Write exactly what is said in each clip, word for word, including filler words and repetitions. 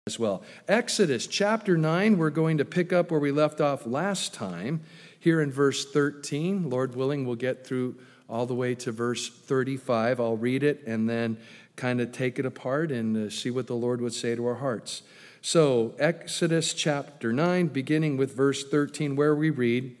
as well. Exodus chapter nine, we're going to pick up where we left off last time, here in verse thirteen. Lord willing, we'll get through all the way to verse thirty-five. I'll read it and then kind of take it apart and uh, see what the Lord would say to our hearts. So, Exodus chapter nine, beginning with verse thirteen, where we read,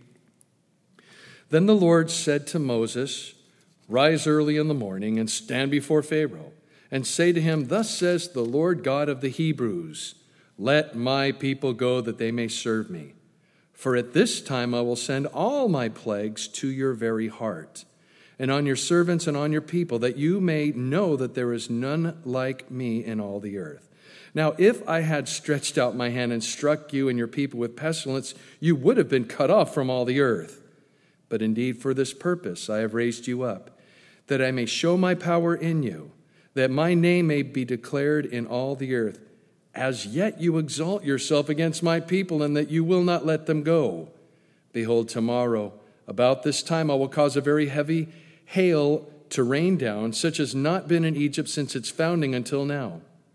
"Then the Lord said to Moses, 'Rise early in the morning and stand before Pharaoh, and say to him, Thus says the Lord God of the Hebrews, Let my people go that they may serve me. For at this time I will send all my plagues to your very heart, and on your servants and on your people, that you may know that there is none like me in all the earth. Now, if I had stretched out my hand and struck you and your people with pestilence, you would have been cut off from all the earth. But indeed for this purpose I have raised you up, that I may show my power in you, that my name may be declared in all the earth. As yet you exalt yourself against my people, and that you will not let them go. Behold, tomorrow, about this time, I will cause a very heavy hail to rain down, such as not been in Egypt since its founding until now.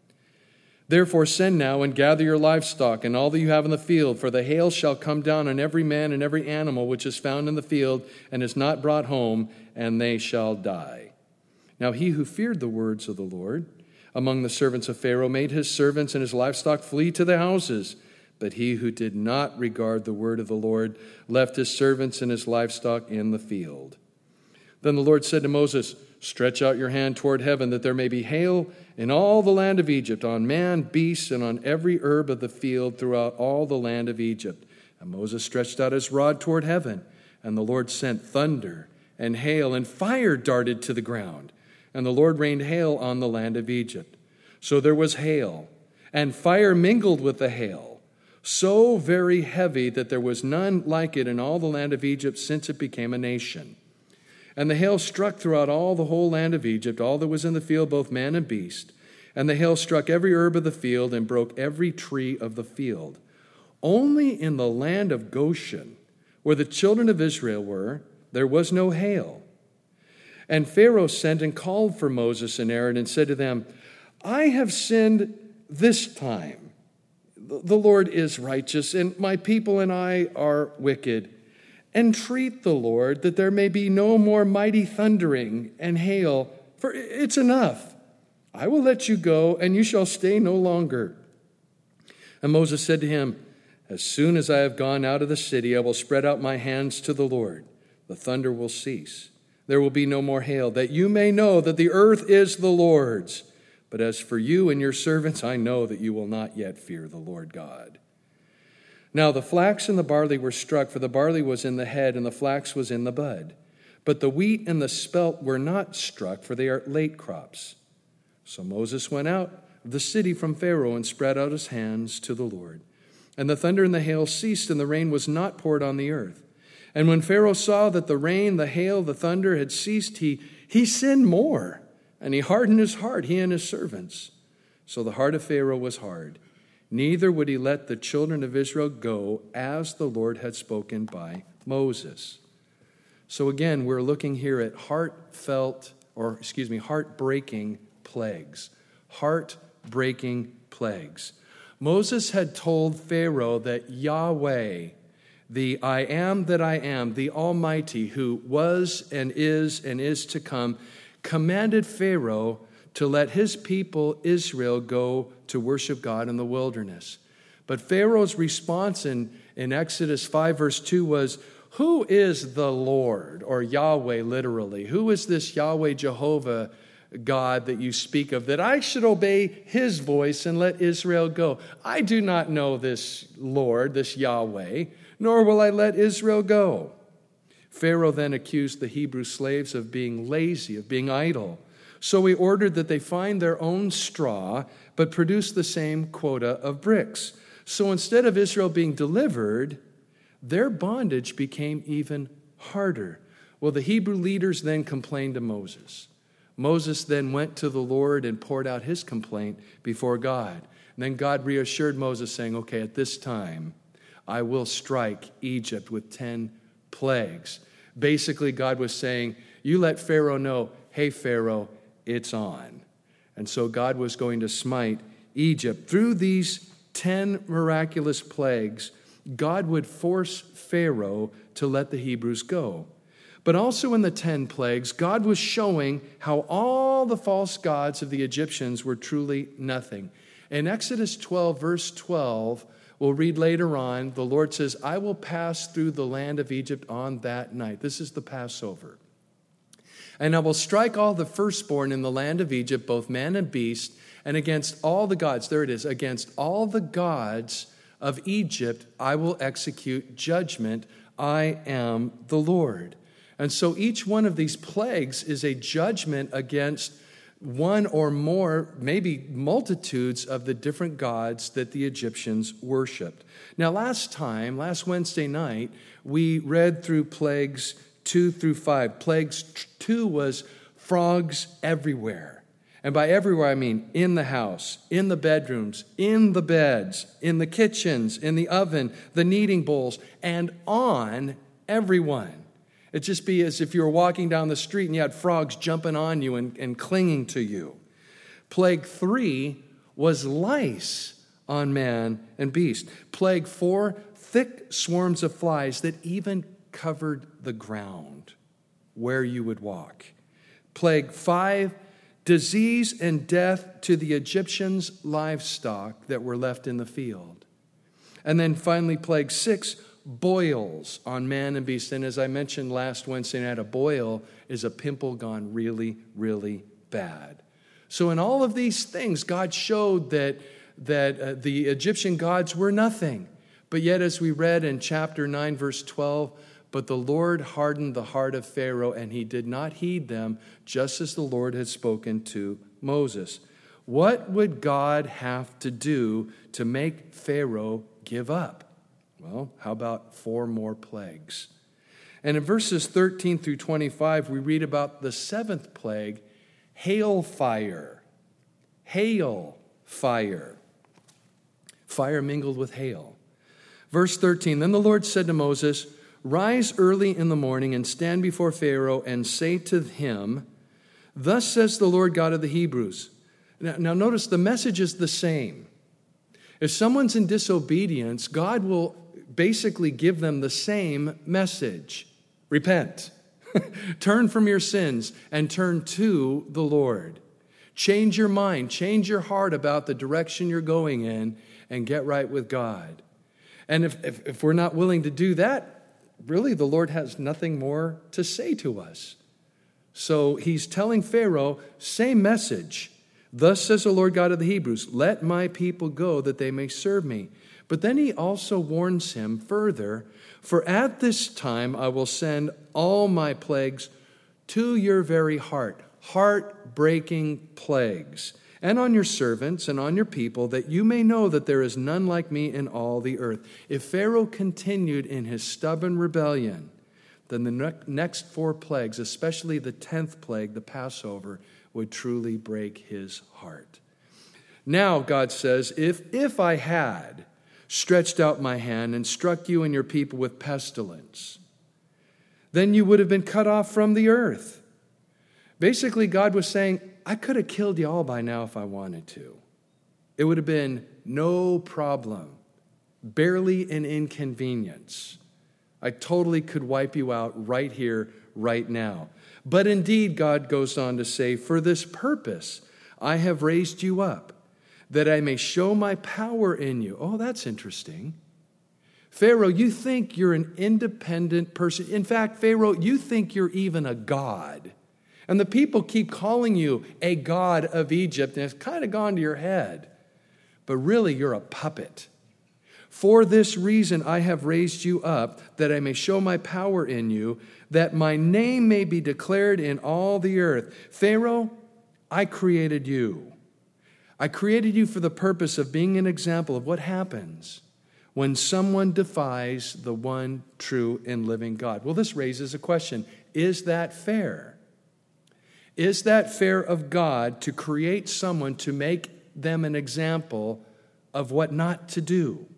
Therefore send now and gather your livestock and all that you have in the field, for the hail shall come down on every man and every animal which is found in the field and is not brought home, and they shall die.' Now he who feared the words of the Lord among the servants of Pharaoh made his servants and his livestock flee to the houses. But he who did not regard the word of the Lord left his servants and his livestock in the field. Then the Lord said to Moses, 'Stretch out your hand toward heaven, that there may be hail in all the land of Egypt, on man, beast, and on every herb of the field throughout all the land of Egypt.' And Moses stretched out his rod toward heaven, and the Lord sent thunder and hail, and fire darted to the ground. And the Lord rained hail on the land of Egypt. So there was hail, and fire mingled with the hail, so very heavy that there was none like it in all the land of Egypt since it became a nation. And the hail struck throughout all the whole land of Egypt, all that was in the field, both man and beast. And the hail struck every herb of the field and broke every tree of the field. Only in the land of Goshen, where the children of Israel were, there was no hail. And Pharaoh sent and called for Moses and Aaron and said to them, 'I have sinned this time. The Lord is righteous, and my people and I are wicked. Entreat the Lord that there may be no more mighty thundering and hail, for it's enough. I will let you go, and you shall stay no longer.' And Moses said to him, 'As soon as I have gone out of the city, I will spread out my hands to the Lord. The thunder will cease. There will be no more hail, that you may know that the earth is the Lord's. But as for you and your servants, I know that you will not yet fear the Lord God.' Now the flax and the barley were struck, for the barley was in the head and the flax was in the bud. But the wheat and the spelt were not struck, for they are late crops. So Moses went out of the city from Pharaoh and spread out his hands to the Lord. And the thunder and the hail ceased, and the rain was not poured on the earth. And when Pharaoh saw that the rain, the hail, the thunder had ceased, he, he sinned more, and he hardened his heart, he and his servants. So the heart of Pharaoh was hard. Neither would he let the children of Israel go, as the Lord had spoken by Moses." So again, we're looking here at heartfelt, or excuse me, heartbreaking plagues. Heartbreaking plagues. Moses had told Pharaoh that Yahweh, the I am that I am, the Almighty, who was and is and is to come, commanded Pharaoh to let his people Israel go to worship God in the wilderness. But Pharaoh's response in, in Exodus five verse two was, "Who is the Lord?" Or Yahweh literally. "Who is this Yahweh Jehovah God that you speak of, that I should obey his voice and let Israel go? I do not know this Lord, this Yahweh, nor will I let Israel go." Pharaoh then accused the Hebrew slaves of being lazy, of being idle. So he ordered that they find their own straw, but produce the same quota of bricks. So instead of Israel being delivered, their bondage became even harder. Well, the Hebrew leaders then complained to Moses. Moses then went to the Lord and poured out his complaint before God. And then God reassured Moses, saying, "Okay, at this time, I will strike Egypt with ten plagues." Basically, God was saying, you let Pharaoh know, hey, Pharaoh, it's on. And so God was going to smite Egypt. Through these ten miraculous plagues, God would force Pharaoh to let the Hebrews go. But also in the ten plagues, God was showing how all the false gods of the Egyptians were truly nothing. In Exodus twelve, verse twelve, we'll read later on, the Lord says, I will pass through the land of Egypt on that night. This is the Passover. And I will strike all the firstborn in the land of Egypt, both man and beast, and against all the gods, there it is, against all the gods of Egypt, I will execute judgment. I am the Lord. And so each one of these plagues is a judgment against one or more, maybe multitudes of the different gods that the Egyptians worshipped. Now, last time, last Wednesday night, we read through plagues two through five. Plagues two was frogs everywhere. And by everywhere, I mean in the house, in the bedrooms, in the beds, in the kitchens, in the oven, the kneading bowls, and on everyone. It'd just be as if you were walking down the street and you had frogs jumping on you and, and clinging to you. Plague three was lice on man and beast. Plague four, thick swarms of flies that even covered the ground where you would walk. Plague five, disease and death to the Egyptians' livestock that were left in the field. And then finally, plague six, boils on man and beast. And as I mentioned last Wednesday night, a boil is a pimple gone really, really bad. So in all of these things, God showed that, that uh, the Egyptian gods were nothing. But yet, as we read in chapter nine, verse twelve, but the Lord hardened the heart of Pharaoh, and he did not heed them, just as the Lord had spoken to Moses. What would God have to do to make Pharaoh give up? Well, how about four more plagues? And in verses thirteen through twenty-five, we read about the seventh plague, hail fire. Hail fire. Fire mingled with hail. Verse thirteen, then the Lord said to Moses, rise early in the morning and stand before Pharaoh and say to him, thus says the Lord God of the Hebrews. Now, now notice the message is the same. If someone's in disobedience, God will basically give them the same message. Repent. Turn from your sins and turn to the Lord. Change your mind, change your heart about the direction you're going in and get right with God. And if, if, if we're not willing to do that, really the Lord has nothing more to say to us. So he's telling Pharaoh, same message. Thus says the Lord God of the Hebrews, let my people go that they may serve me. But then he also warns him further, for at this time I will send all my plagues to your very heart, heart-breaking plagues, and on your servants and on your people, that you may know that there is none like me in all the earth. If Pharaoh continued in his stubborn rebellion, then the ne- next four plagues, especially the tenth plague, the Passover, would truly break his heart. Now, God says, if, if I had stretched out my hand and struck you and your people with pestilence, then you would have been cut off from the earth. Basically, God was saying, I could have killed you all by now if I wanted to. It would have been no problem, barely an inconvenience. I totally could wipe you out right here, right now. But indeed, God goes on to say, for this purpose I have raised you up, that I may show my power in you. Oh, that's interesting. Pharaoh, you think you're an independent person. In fact, Pharaoh, you think you're even a god. And the people keep calling you a god of Egypt, and it's kind of gone to your head. But really, you're a puppet. For this reason I have raised you up, that I may show my power in you, that my name may be declared in all the earth. Pharaoh, I created you. I created you for the purpose of being an example of what happens when someone defies the one true and living God. Well, this raises a question. Is that fair? Is that fair of God to create someone to make them an example of what not to do?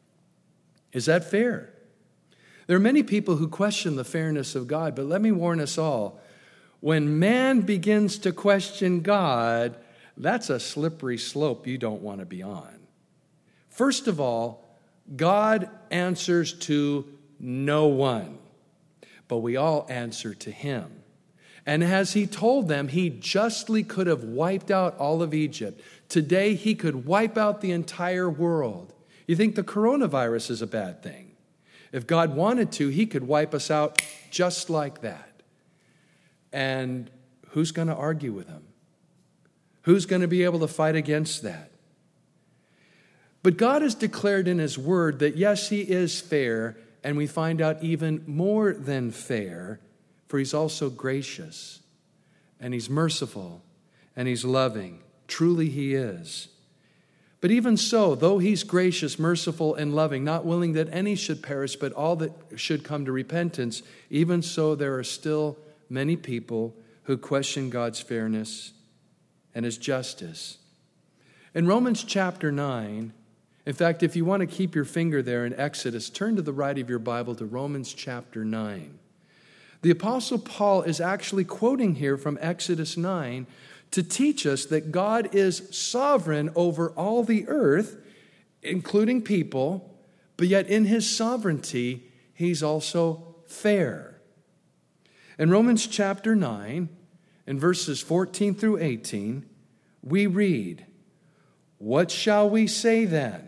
Is that fair? There are many people who question the fairness of God, but let me warn us all. When man begins to question God, that's a slippery slope you don't want to be on. First of all, God answers to no one, but we all answer to him. And as he told them, he justly could have wiped out all of Egypt. Today, he could wipe out the entire world. You think the coronavirus is a bad thing? If God wanted to, he could wipe us out just like that. And who's going to argue with him? Who's going to be able to fight against that? But God has declared in his word that yes, he is fair, and we find out even more than fair, for he's also gracious, and he's merciful, and he's loving. Truly he is. But even so, though he's gracious, merciful, and loving, not willing that any should perish, but all that should come to repentance, even so there are still many people who question God's fairness and his justice. In Romans chapter nine, in fact, if you want to keep your finger there in Exodus, turn to the right of your Bible to Romans chapter nine. The Apostle Paul is actually quoting here from Exodus nine to teach us that God is sovereign over all the earth, including people, but yet in his sovereignty, he's also fair. In Romans chapter nine, in verses fourteen through eighteen, we read, "What shall we say then?"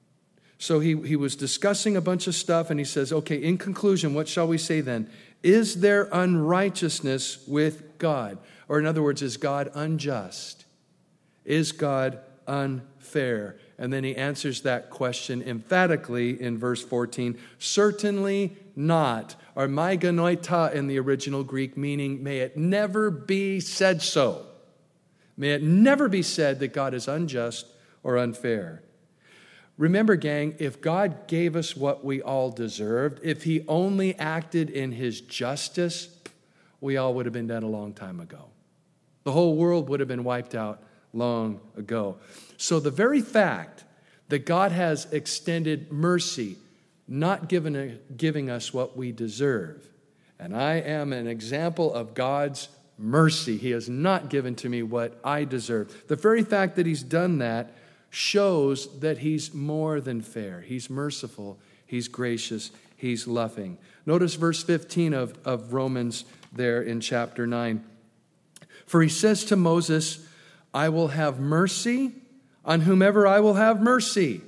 So he, he was discussing a bunch of stuff, and he says, okay, in conclusion, what shall we say then? Is there unrighteousness with God? Or in other words, is God unjust? Is God unfair? And then he answers that question emphatically in verse fourteen. Certainly not. Or meganoita in the original Greek, meaning may it never be said so. May it never be said that God is unjust or unfair. Remember, gang, if God gave us what we all deserved, if he only acted in his justice, we all would have been dead a long time ago. The whole world would have been wiped out long ago. So the very fact that God has extended mercy, not given, giving us what we deserve, and I am an example of God's mercy. He has not given to me what I deserve. The very fact that he's done that shows that he's more than fair. He's merciful. He's gracious. He's loving. Notice verse fifteen of, of Romans there in chapter nine. For he says to Moses, I will have mercy on whomever I will have mercy.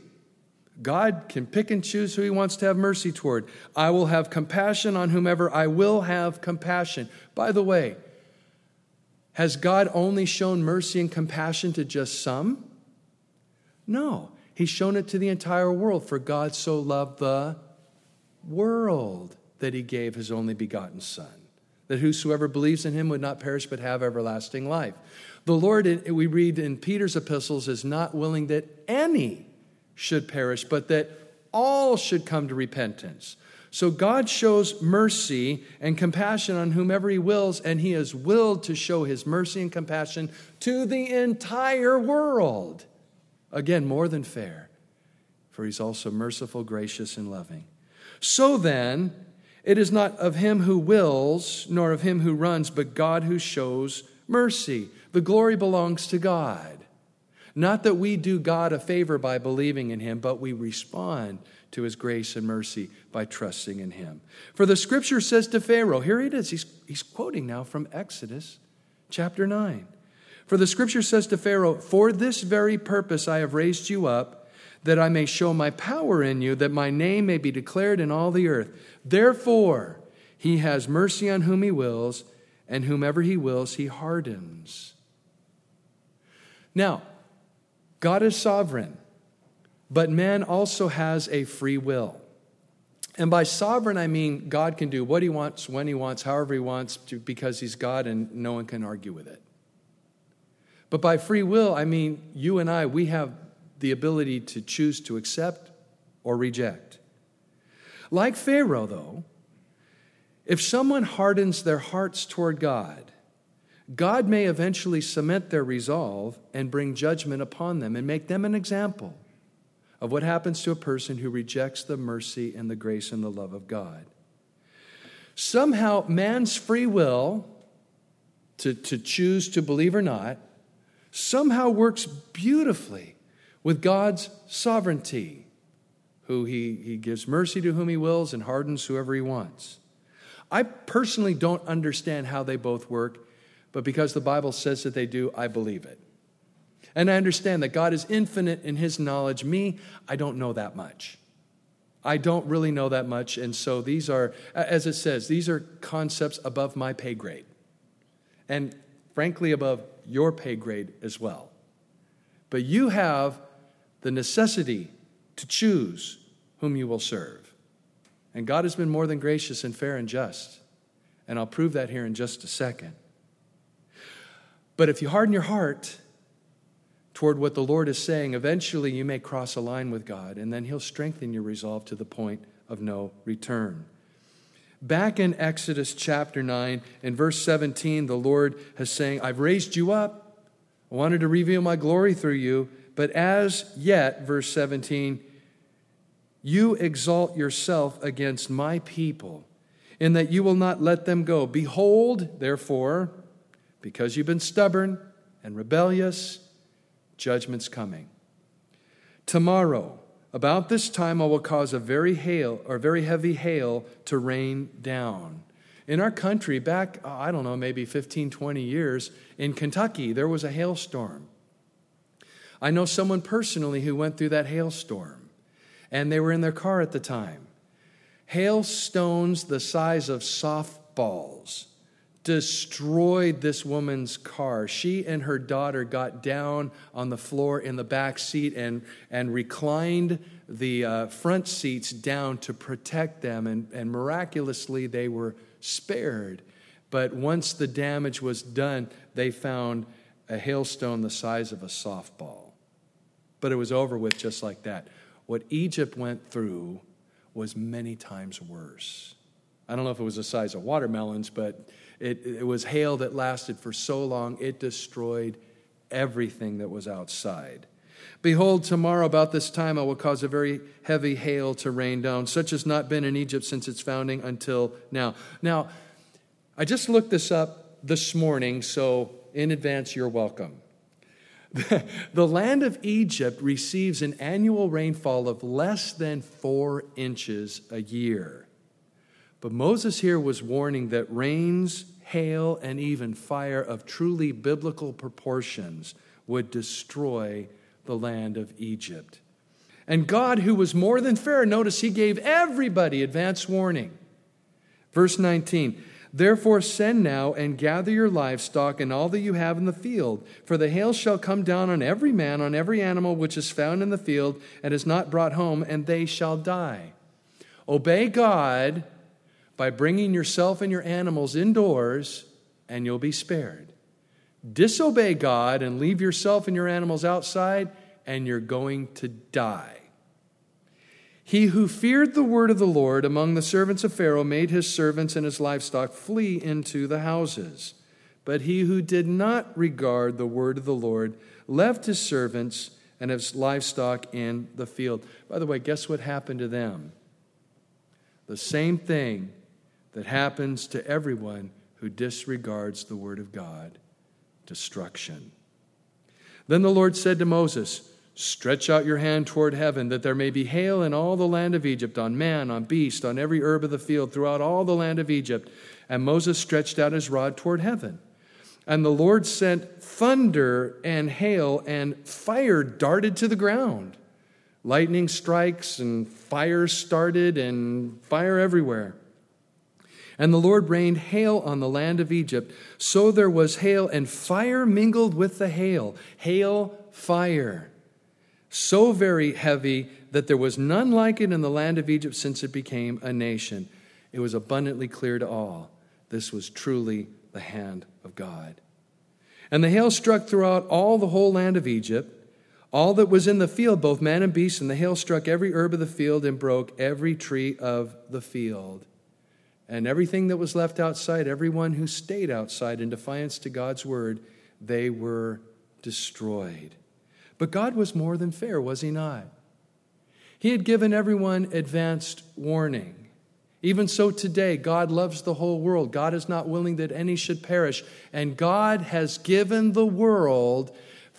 God can pick and choose who he wants to have mercy toward. I will have compassion on whomever I will have compassion. By the way, has God only shown mercy and compassion to just some? No, he's shown it to the entire world. For God so loved the world that he gave his only begotten Son, that whosoever believes in him would not perish but have everlasting life. The Lord, we read in Peter's epistles, is not willing that any should perish, but that all should come to repentance. So God shows mercy and compassion on whomever he wills, and he has willed to show his mercy and compassion to the entire world. Again, more than fair, for he's also merciful, gracious, and loving. So then, it is not of him who wills, nor of him who runs, but God who shows mercy. The glory belongs to God. Not that we do God a favor by believing in him, but we respond to his grace and mercy by trusting in him. For the scripture says to Pharaoh, here it is, he's, he's quoting now from Exodus chapter nine. For the scripture says to Pharaoh, for this very purpose I have raised you up, that I may show my power in you, that my name may be declared in all the earth. Therefore, he has mercy on whom he wills, and whomever he wills, he hardens. Now, God is sovereign, but man also has a free will. And by sovereign, I mean God can do what he wants, when he wants, however he wants, to, because he's God and no one can argue with it. But by free will, I mean you and I, we have the ability to choose to accept or reject. Like Pharaoh, though, if someone hardens their hearts toward God, God may eventually cement their resolve and bring judgment upon them and make them an example of what happens to a person who rejects the mercy and the grace and the love of God. Somehow, man's free will to, to choose to believe or not somehow works beautifully with God's sovereignty, who he, he gives mercy to whom he wills and hardens whoever he wants. I personally don't understand how they both work, but because the Bible says that they do, I believe it. And I understand that God is infinite in his knowledge. Me, I don't know that much. I don't really know that much, and so these are, as it says, these are concepts above my pay grade. And frankly, above your pay grade as well. But you have the necessity to choose whom you will serve. And God has been more than gracious and fair and just. And I'll prove that here in just a second. But if you harden your heart toward what the Lord is saying, eventually you may cross a line with God, and then he'll strengthen your resolve to the point of no return. Back in Exodus chapter nine, in verse seventeen, the Lord is saying, I've raised you up. I wanted to reveal my glory through you, but as yet, verse seventeen, you exalt yourself against my people, in that you will not let them go. Behold, therefore, because you've been stubborn and rebellious, judgment's coming. Tomorrow, about this time, I will cause a very hail or very heavy hail to rain down. In our country, back, I don't know, maybe fifteen, twenty years, in Kentucky, there was a hailstorm. I know someone personally who went through that hailstorm, and they were in their car at the time. Hailstones the size of softballs destroyed this woman's car. She and her daughter got down on the floor in the back seat and, and reclined the uh, front seats down to protect them, and, and miraculously they were spared. But once the damage was done, they found a hailstone the size of a softball. But it was over with just like that. What Egypt went through was many times worse. I don't know if it was the size of watermelons, but it, it was hail that lasted for so long, it destroyed everything that was outside. Behold, tomorrow about this time I will cause a very heavy hail to rain down, such as not been in Egypt since its founding until now. Now, I just looked this up this morning, so in advance, you're welcome. The land of Egypt receives an annual rainfall of less than four inches a year. But Moses here was warning that rains, hail, and even fire of truly biblical proportions would destroy the land of Egypt. And God, who was more than fair, notice he gave everybody advance warning. Verse nineteen, therefore send now and gather your livestock and all that you have in the field, for the hail shall come down on every man, on every animal which is found in the field and is not brought home, and they shall die. Obey God by bringing yourself and your animals indoors, and you'll be spared. Disobey God and leave yourself and your animals outside, and you're going to die. He who feared the word of the Lord among the servants of Pharaoh made his servants and his livestock flee into the houses. But he who did not regard the word of the Lord left his servants and his livestock in the field. By the way, guess what happened to them? The same thing that happens to everyone who disregards the word of God: destruction. Then the Lord said to Moses, stretch out your hand toward heaven, that there may be hail in all the land of Egypt, on man, on beast, on every herb of the field, throughout all the land of Egypt. And Moses stretched out his rod toward heaven. And the Lord sent thunder and hail, and fire darted to the ground. Lightning strikes, and fire started, and fire everywhere. And the Lord rained hail on the land of Egypt. So there was hail, and fire mingled with the hail. Hail, fire. So very heavy that there was none like it in the land of Egypt since it became a nation. It was abundantly clear to all. This was truly the hand of God. And the hail struck throughout all the whole land of Egypt, all that was in the field, both man and beast, and the hail struck every herb of the field and broke every tree of the field. And everything that was left outside, everyone who stayed outside in defiance to God's word, they were destroyed. But God was more than fair, was he not? He had given everyone advanced warning. Even so today, God loves the whole world. God is not willing that any should perish. And God has given the world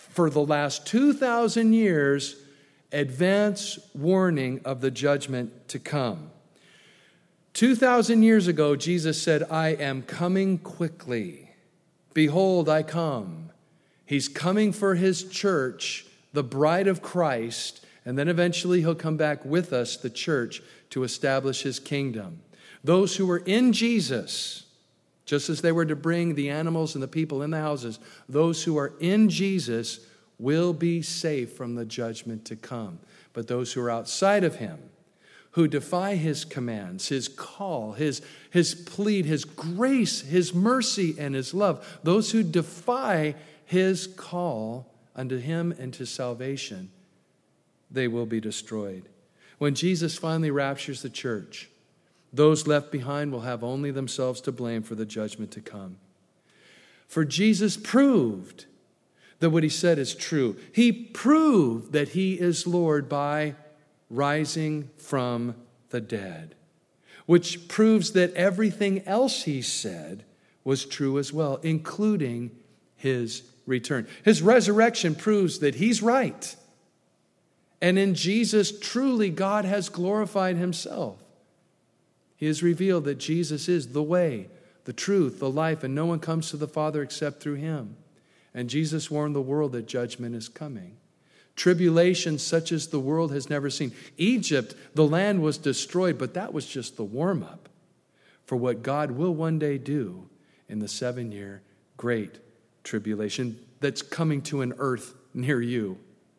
for the last two thousand years, advance warning of the judgment to come. two thousand years ago, Jesus said, I am coming quickly. Behold, I come. He's coming for his church, the bride of Christ, and then eventually he'll come back with us, the church, to establish his kingdom. Those who were in Jesus, just as they were to bring the animals and the people in the houses, those who are in Jesus will be safe from the judgment to come. But those who are outside of him, who defy his commands, his call, his, his plead, his grace, his mercy, and his love, those who defy his call unto him and to salvation, they will be destroyed. When Jesus finally raptures the church, those left behind will have only themselves to blame for the judgment to come. For Jesus proved that what he said is true. He proved that he is Lord by rising from the dead, which proves that everything else he said was true as well, including his return. His resurrection proves that he's right. And in Jesus, truly, God has glorified himself. He has revealed that Jesus is the way, the truth, the life, and no one comes to the Father except through him. And Jesus warned the world that judgment is coming. Tribulation such as the world has never seen. Egypt, the land was destroyed, but that was just the warm-up for what God will one day do in the seven-year great tribulation that's coming to an earth near you.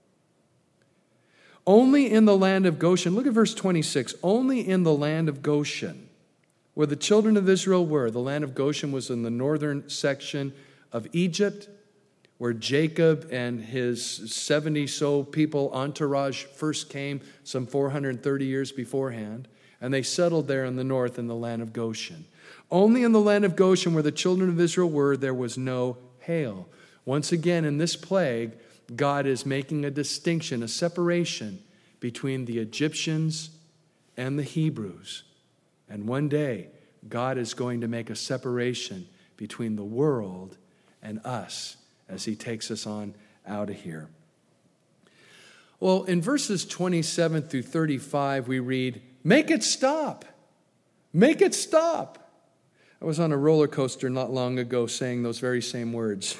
Only in the land of Goshen, look at verse twenty-six, only in the land of Goshen, where the children of Israel were. The land of Goshen was in the northern section of Egypt, where Jacob and his seventy so people entourage first came some four hundred thirty years beforehand, and they settled there in the north in the land of Goshen. Only in the land of Goshen, where the children of Israel were, there was no hail. Once again, in this plague, God is making a distinction, a separation between the Egyptians and the Hebrews. And one day, God is going to make a separation between the world and us as he takes us on out of here. Well, in verses twenty-seven through thirty-five, we read, make it stop. Make it stop. I was on a roller coaster not long ago saying those very same words.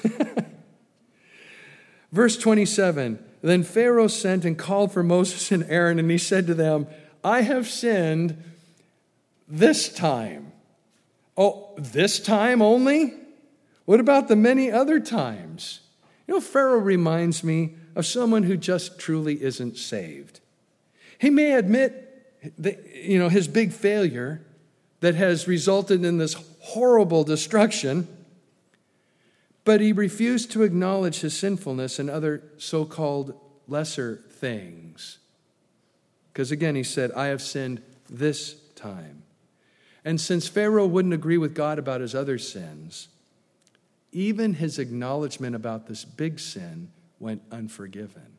Verse twenty-seven, then Pharaoh sent and called for Moses and Aaron, and he said to them, I have sinned this time. Oh, this time only? What about the many other times? You know, Pharaoh reminds me of someone who just truly isn't saved. He may admit that, you know, his big failure that has resulted in this horrible destruction, but he refused to acknowledge his sinfulness and other so-called lesser things. Because again, he said, I have sinned this time. And since Pharaoh wouldn't agree with God about his other sins, even his acknowledgement about this big sin went unforgiven.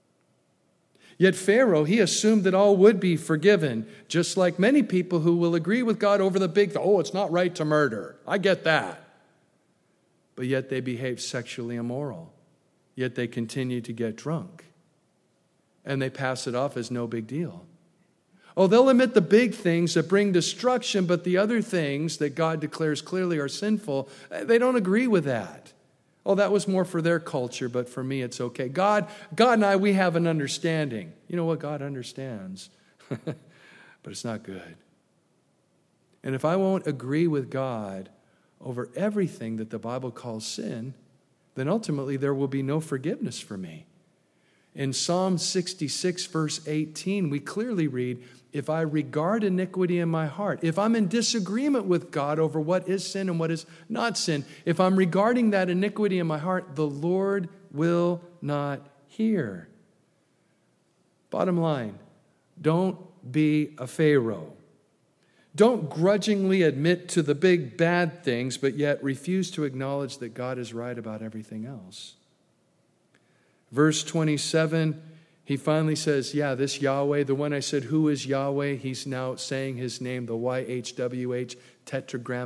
Yet Pharaoh, he assumed that all would be forgiven, just like many people who will agree with God over the big, oh, it's not right to murder. I get that. But yet they behave sexually immoral. Yet they continue to get drunk. And they pass it off as no big deal. Oh, they'll admit the big things that bring destruction, but the other things that God declares clearly are sinful, they don't agree with that. Oh, that was more for their culture, but for me it's okay. God, God and I, we have an understanding. You know what? God understands. But it's not good. And if I won't agree with God over everything that the Bible calls sin, then ultimately there will be no forgiveness for me. In Psalm sixty-six, verse eighteen, we clearly read, if I regard iniquity in my heart, if I'm in disagreement with God over what is sin and what is not sin, if I'm regarding that iniquity in my heart, the Lord will not hear. Bottom line, don't be a Pharaoh. Don't grudgingly admit to the big bad things, but yet refuse to acknowledge that God is right about everything else. Verse twenty-seven, he finally says, yeah, this Yahweh, the one I said, who is Yahweh? He's now saying his name, the Y H W H,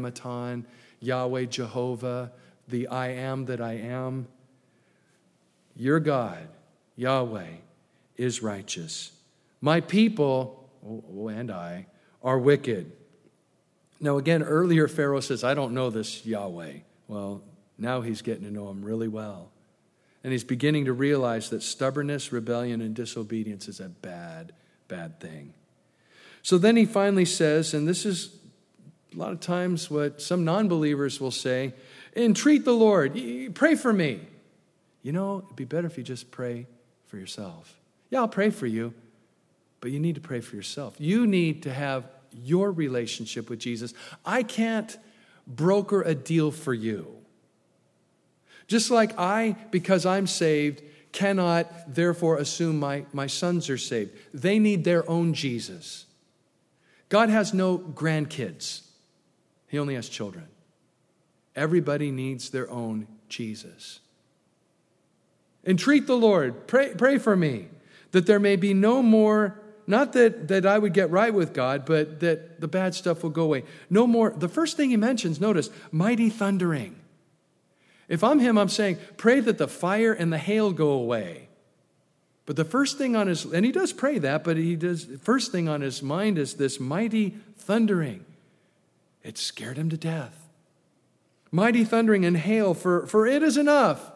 Tetragrammaton, Yahweh, Jehovah, the I am that I am. your God, Yahweh, is righteous. My people, oh, and I, are wicked. Now again, earlier Pharaoh says, I don't know this Yahweh. Well, now he's getting to know him really well. And he's beginning to realize that stubbornness, rebellion, and disobedience is a bad, bad thing. So then he finally says, and this is a lot of times what some non-believers will say, entreat the Lord, pray for me. You know, it'd be better if you just pray for yourself. Yeah, I'll pray for you, but you need to pray for yourself. You need to have your relationship with Jesus. I can't broker a deal for you. Just like I, because I'm saved, cannot therefore assume my, my sons are saved. They need their own Jesus. God has no grandkids. He only has children. Everybody needs their own Jesus. Entreat the Lord, pray, pray for me, that there may be no more, not that, that I would get right with God, but that the bad stuff will go away. No more, the first thing he mentions, notice, mighty thundering. If I'm him, I'm saying, pray that the fire and the hail go away. But the first thing on his, and he does pray that, but he does, first thing on his mind is this mighty thundering. It scared him to death. Mighty thundering and hail, for, for it is enough.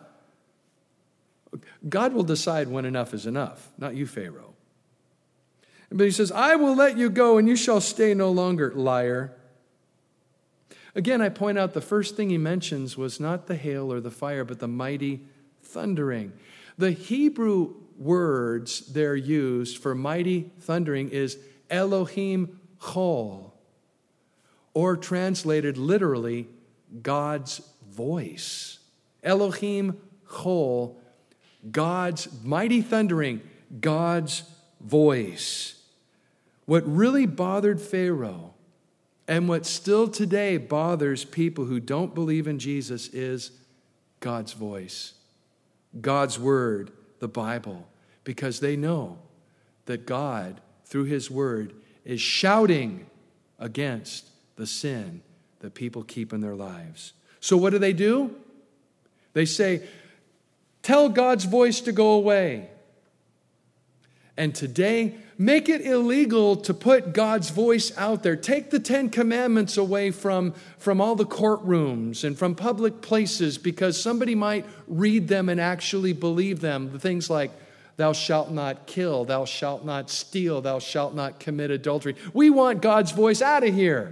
God will decide when enough is enough, not you, Pharaoh. But he says, I will let you go and you shall stay no longer, liar. Again, I point out the first thing he mentions was not the hail or the fire, but the mighty thundering. The Hebrew words there used for mighty thundering is Elohim Chol, or translated literally, God's voice. Elohim Chol, God's mighty thundering, God's voice. What really bothered Pharaoh, and what still today bothers people who don't believe in Jesus, is God's voice, God's word, the Bible, because they know that God, through his word, is shouting against the sin that people keep in their lives. So what do they do? They say, tell God's voice to go away. And today, make it illegal to put God's voice out there. Take the Ten Commandments away from, from all the courtrooms and from public places, because somebody might read them and actually believe them. The things like, thou shalt not kill, thou shalt not steal, thou shalt not commit adultery. We want God's voice out of here.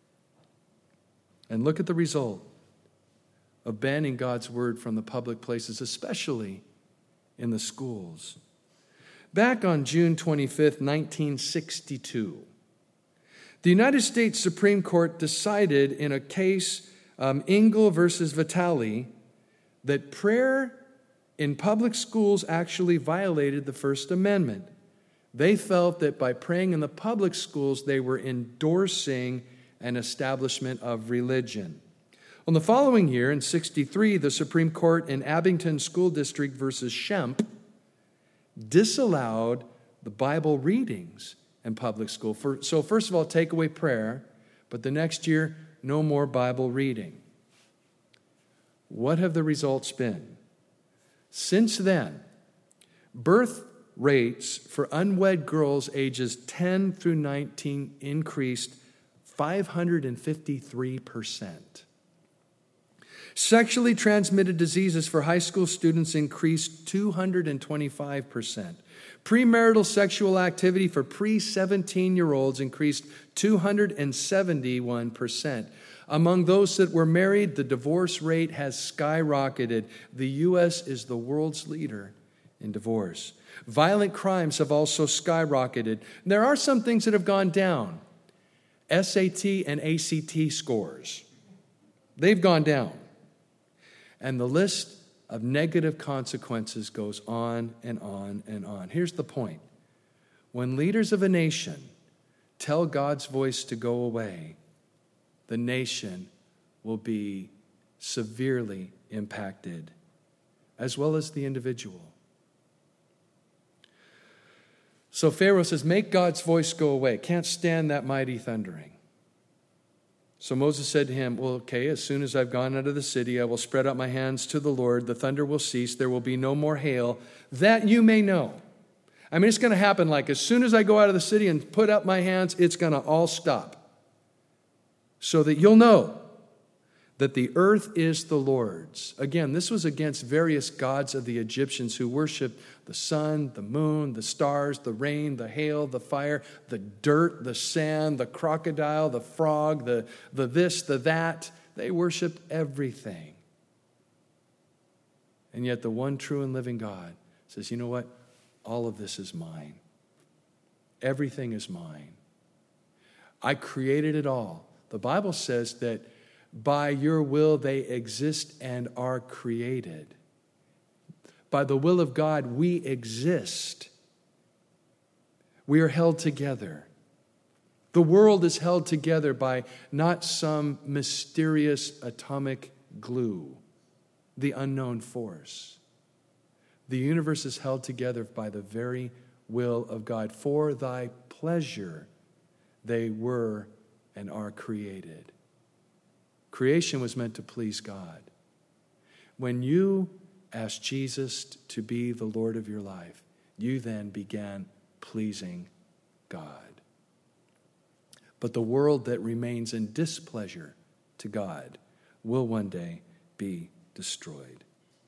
And look at the result of banning God's word from the public places, especially in the schools. Back on June twenty-fifth, nineteen sixty-two, the United States Supreme Court decided in a case, um, Engel versus Vitale, that prayer in public schools actually violated the First Amendment. They felt that by praying in the public schools, they were endorsing an establishment of religion. On the following year, in sixty-three, the Supreme Court in Abington School District versus Schempp disallowed the Bible readings in public school. For, so first of all, take away prayer, but the next year, no more Bible reading. What have the results been? Since then, birth rates for unwed girls ages ten through nineteen increased five hundred fifty-three percent. Sexually transmitted diseases for high school students increased two hundred twenty-five percent. Premarital sexual activity for pre-seventeen-year-olds increased two hundred seventy-one percent. Among those that were married, the divorce rate has skyrocketed. The U S is the world's leader in divorce. Violent crimes have also skyrocketed. There are some things that have gone down. S A T and A C T scores, they've gone down. And the list of negative consequences goes on and on and on. Here's the point. When leaders of a nation tell God's voice to go away, the nation will be severely impacted, as well as the individual. So Pharaoh says, make God's voice go away. Can't stand that mighty thundering. So Moses said to him, well, okay, as soon as I've gone out of the city, I will spread out my hands to the Lord. The thunder will cease. There will be no more hail, that you may know. I mean, it's going to happen like as soon as I go out of the city and put up my hands, it's going to all stop. So that you'll know that the earth is the Lord's. Again, this was against various gods of the Egyptians who worshiped the sun, the moon, the stars, the rain, the hail, the fire, the dirt, the sand, the crocodile, the frog, the, the this, the that. They worshiped everything. And yet the one true and living God says, you know what? All of this is mine. Everything is mine. I created it all. The Bible says that by your will they exist and are created. By the will of God we exist. We are held together. The world is held together by not some mysterious atomic glue, the unknown force. The universe is held together by the very will of God. For thy pleasure they were and are created. Creation was meant to please God. When you asked Jesus to be the Lord of your life, you then began pleasing God. But the world that remains in displeasure to God will one day be destroyed.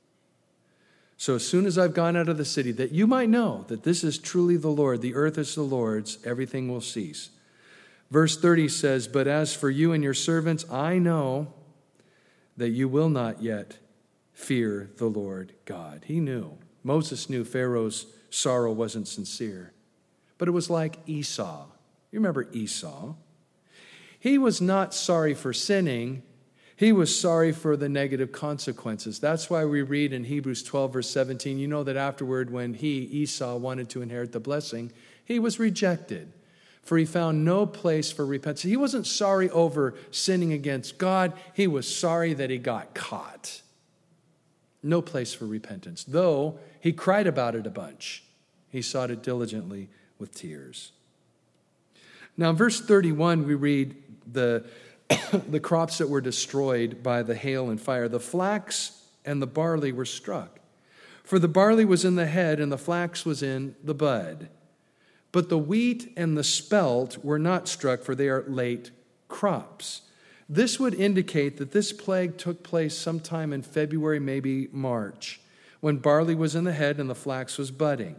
So as soon as I've gone out of the city, that you might know that this is truly the Lord, the earth is the Lord's, everything will cease. Verse thirty says, but as for you and your servants, I know that you will not yet fear the Lord God. He knew. Moses knew Pharaoh's sorrow wasn't sincere. But it was like Esau. You remember Esau? He was not sorry for sinning. He was sorry for the negative consequences. That's why we read in Hebrews twelve, verse seventeen, you know that afterward when he, Esau, wanted to inherit the blessing, he was rejected. For he found no place for repentance. He wasn't sorry over sinning against God. He was sorry that he got caught. No place for repentance. Though he cried about it a bunch. He sought it diligently with tears. Now in verse thirty-one we read the, the crops that were destroyed by the hail and fire. The flax and the barley were struck. For the barley was in the head and the flax was in the bud. But the wheat and the spelt were not struck, for they are late crops. This would indicate that this plague took place sometime in February, maybe March, when barley was in the head and the flax was budding.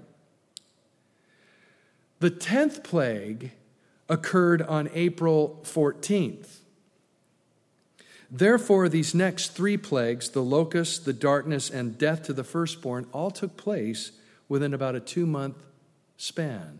The tenth plague occurred on April fourteenth. Therefore, these next three plagues, the locust, the darkness, and death to the firstborn, all took place within about a two-month span.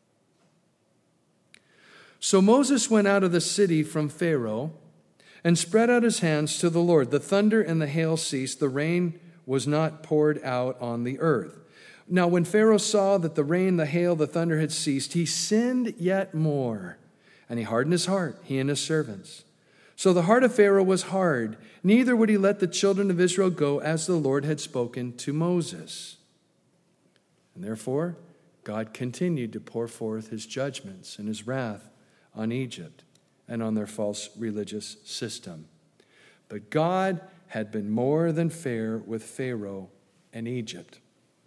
So Moses went out of the city from Pharaoh and spread out his hands to the Lord. The thunder and the hail ceased. The rain was not poured out on the earth. Now when Pharaoh saw that the rain, the hail, the thunder had ceased, he sinned yet more, and he hardened his heart, he and his servants. So the heart of Pharaoh was hard, neither would he let the children of Israel go as the Lord had spoken to Moses. And therefore, God continued to pour forth his judgments and his wrath on Egypt and on their false religious system. But God had been more than fair with Pharaoh and Egypt.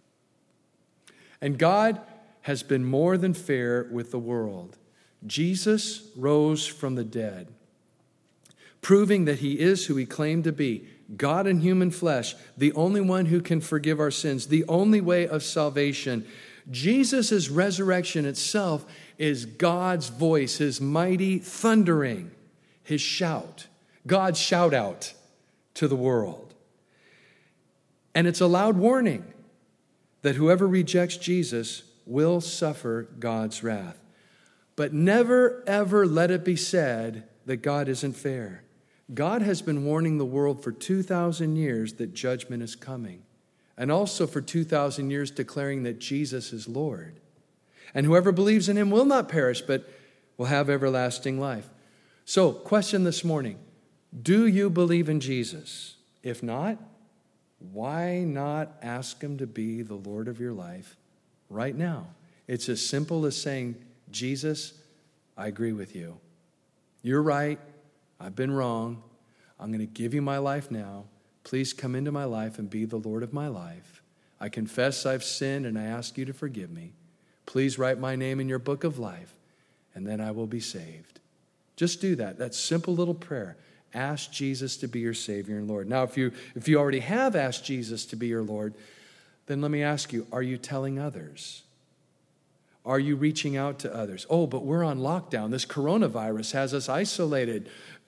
And God has been more than fair with the world. Jesus rose from the dead, proving that he is who he claimed to be, God in human flesh, the only one who can forgive our sins, the only way of salvation. Jesus' resurrection itself is God's voice, his mighty thundering, his shout, God's shout out to the world. And it's a loud warning that whoever rejects Jesus will suffer God's wrath. But never, ever let it be said that God isn't fair. God has been warning the world for two thousand years that judgment is coming. And also for two thousand years declaring that Jesus is Lord. And whoever believes in him will not perish, but will have everlasting life. So, question this morning. Do you believe in Jesus? If not, why not ask him to be the Lord of your life right now? It's as simple as saying, Jesus, I agree with you. You're right. I've been wrong. I'm going to give you my life now. Please come into my life and be the Lord of my life. I confess I've sinned and I ask you to forgive me. Please write my name in your book of life, and then I will be saved. Just do that. That simple little prayer. Ask Jesus to be your Savior and Lord. Now, if you if you already have asked Jesus to be your Lord, then let me ask you, are you telling others? Are you reaching out to others? Oh, but we're on lockdown. This coronavirus has us isolated.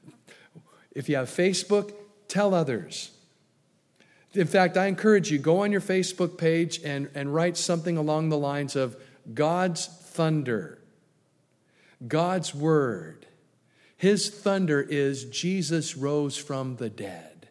If you have Facebook, tell others. In fact, I encourage you, go on your Facebook page and, and write something along the lines of God's thunder, God's word. His thunder is Jesus rose from the dead.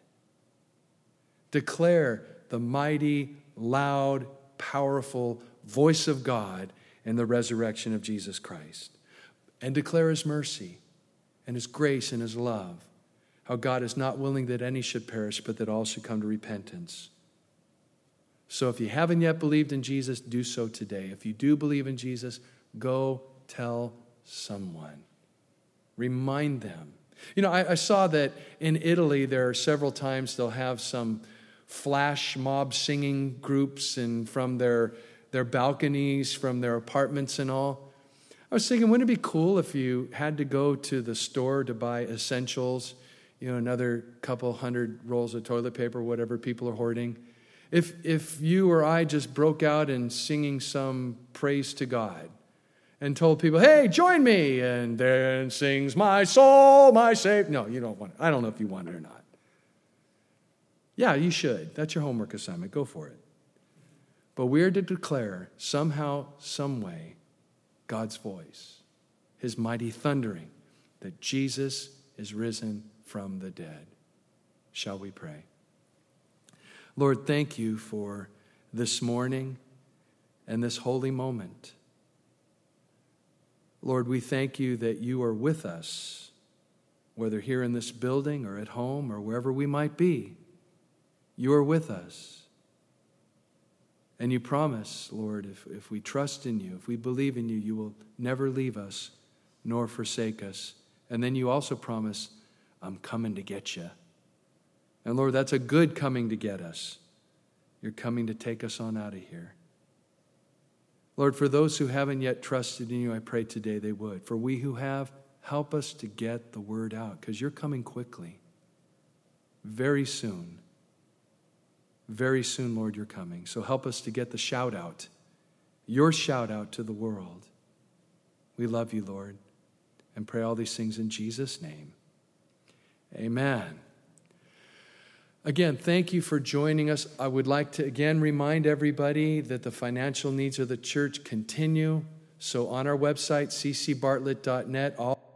Declare the mighty, loud, powerful voice of God and the resurrection of Jesus Christ. And declare his mercy and his grace and his love. How God is not willing that any should perish, but that all should come to repentance. So if you haven't yet believed in Jesus, do so today. If you do believe in Jesus, go tell someone. Remind them. You know, I, I saw that in Italy there are several times they'll have some flash mob singing groups and from their, their balconies, from their apartments and all. I was thinking, wouldn't it be cool if you had to go to the store to buy essentials, you know, another couple hundred rolls of toilet paper, whatever people are hoarding. If if you or I just broke out in singing some praise to God and told people, hey, join me, and then sings my soul, my Savior. No, you don't want it. I don't know if you want it or not. Yeah, you should. That's your homework assignment. Go for it. But we're to declare somehow, some way, God's voice, his mighty thundering, that Jesus is risen from the dead. Shall we pray? Lord, thank you for this morning and this holy moment. Lord, we thank you that you are with us, whether here in this building or at home or wherever we might be. You are with us. And you promise, Lord, if, if we trust in you, if we believe in you, you will never leave us nor forsake us. And then you also promise, I'm coming to get you. And Lord, that's a good coming to get us. You're coming to take us on out of here. Lord, for those who haven't yet trusted in you, I pray today they would. For we who have, help us to get the word out, because you're coming quickly. Very soon. Very soon, Lord, you're coming. So help us to get the shout out, your shout out to the world. We love you, Lord, and pray all these things in Jesus' name. Amen. Again, thank you for joining us. I would like to again remind everybody that the financial needs of the church continue. So on our website, c c bartlett dot net, all